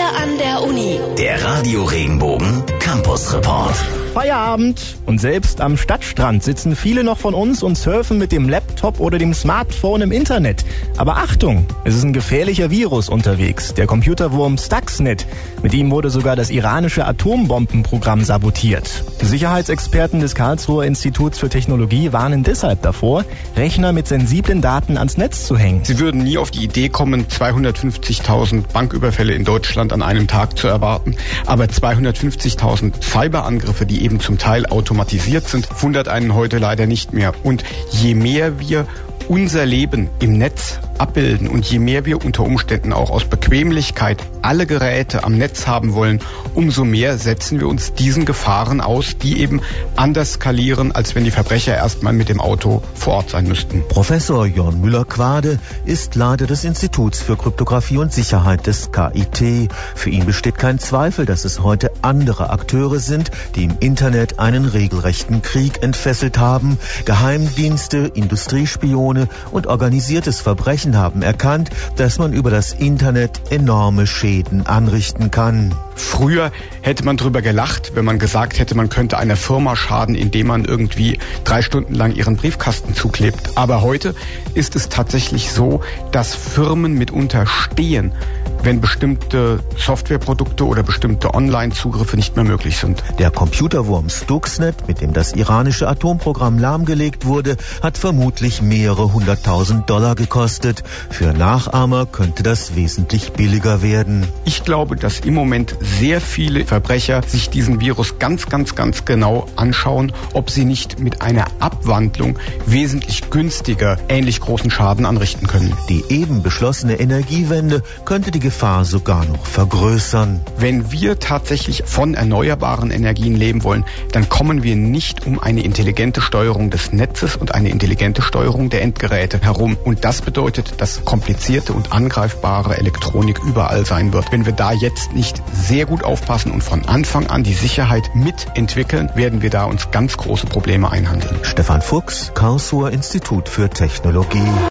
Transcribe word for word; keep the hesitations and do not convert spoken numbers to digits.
an der Uni. Der Radio Regenbogen Campus Report. Feierabend und selbst am Stadtstrand sitzen viele noch von uns und surfen mit dem Laptop oder dem Smartphone im Internet. Aber Achtung, es ist ein gefährlicher Virus unterwegs, der Computerwurm Stuxnet. Mit ihm wurde sogar das iranische Atombombenprogramm sabotiert. Sicherheitsexperten des Karlsruher Instituts für Technologie warnen deshalb davor, Rechner mit sensiblen Daten ans Netz zu hängen. Sie würden nie auf die Idee kommen, zweihundertfünfzigtausend Banküberfälle in Deutschland an einem Tag zu erwarten. Aber zweihundertfünfzigtausend Cyberangriffe, die eben zum Teil automatisiert sind, wundert einen heute leider nicht mehr. Und je mehr wir unser Leben im Netz abbilden und je mehr wir unter Umständen auch aus Bequemlichkeit alle Geräte am Netz haben wollen, umso mehr setzen wir uns diesen Gefahren aus, die eben anders skalieren, als wenn die Verbrecher erstmal mit dem Auto vor Ort sein müssten. Professor Jörn Müller-Quade ist Leiter des Instituts für Kryptographie und Sicherheit des K I T. Für ihn besteht kein Zweifel, dass es heute andere Akteure sind, die im Internet einen regelrechten Krieg entfesselt haben. Geheimdienste, Industriespione und organisiertes Verbrechen haben erkannt, dass man über das Internet enorme Schäden anrichten kann. Früher hätte man drüber gelacht, wenn man gesagt hätte, man könnte einer Firma schaden, indem man irgendwie drei Stunden lang ihren Briefkasten zuklebt. Aber heute ist es tatsächlich so, dass Firmen mitunter stehen, wenn bestimmte Softwareprodukte oder bestimmte Online-Zugriffe nicht mehr möglich sind. Der Computerwurm Stuxnet, mit dem das iranische Atomprogramm lahmgelegt wurde, hat vermutlich mehrere hunderttausend Dollar gekostet. Für Nachahmer könnte das wesentlich billiger werden. Ich glaube, dass im Moment sehr viele Verbrecher sich diesen Virus ganz, ganz, ganz genau anschauen, ob sie nicht mit einer Abwandlung wesentlich günstiger ähnlich großen Schaden anrichten können. Die eben beschlossene Energiewende könnte die Gefahr sogar noch vergrößern. Wenn wir tatsächlich von erneuerbaren Energien leben wollen, dann kommen wir nicht um eine intelligente Steuerung des Netzes und eine intelligente Steuerung der Endgeräte herum. Und das bedeutet, dass komplizierte und angreifbare Elektronik überall sein wird. Wenn wir da jetzt nicht sehr gut aufpassen und von Anfang an die Sicherheit mitentwickeln, werden wir da uns ganz große Probleme einhandeln. Stefan Fuchs, Karlsruher Institut für Technologie.